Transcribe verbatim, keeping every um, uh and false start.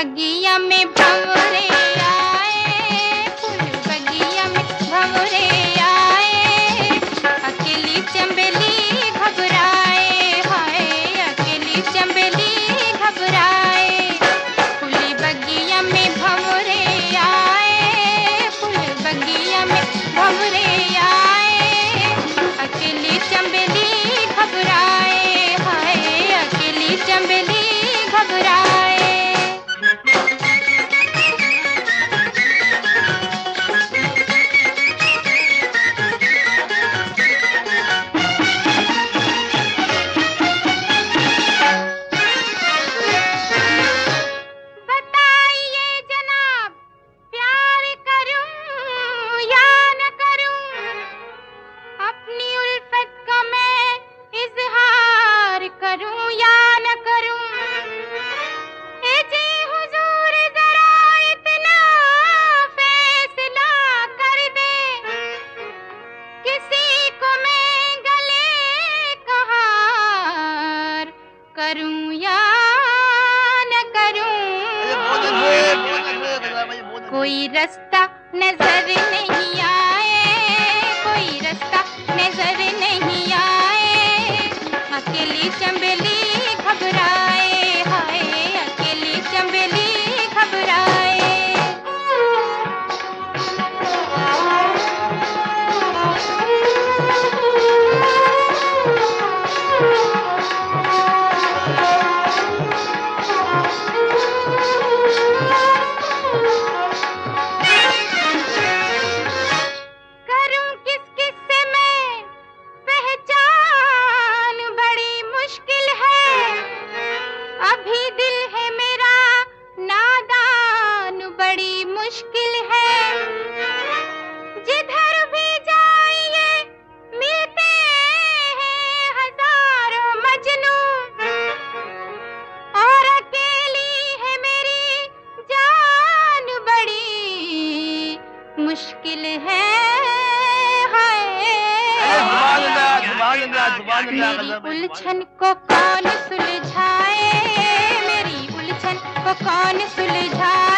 बगिया में भंवरे आए, फूल बगिया में भंवरे आए, अकेली चंबेली घबराए, हाय अकेली चंबेली घबराए। फूल बगिया में भंवरे आए, फूल बगिया में भंवरे आए, अकेली चंबेली घबराए, हाय अकेली चंबेली घबराए। करूं या न करूं, कोई रास्ता नजर नहीं आए, कोई रास्ता नजर नहीं आए, अकेली चंबेली घबराए, हाय अकेली चंबेली घबराए। मुश्किल है जिधर भी जाइए मिलते हैं हजारों मजनू, और अकेली है मेरी जान बड़ी मुश्किल है, मेरी उलझन को कौन सुलझाए, मेरी उलझन को कौन सुलझाए।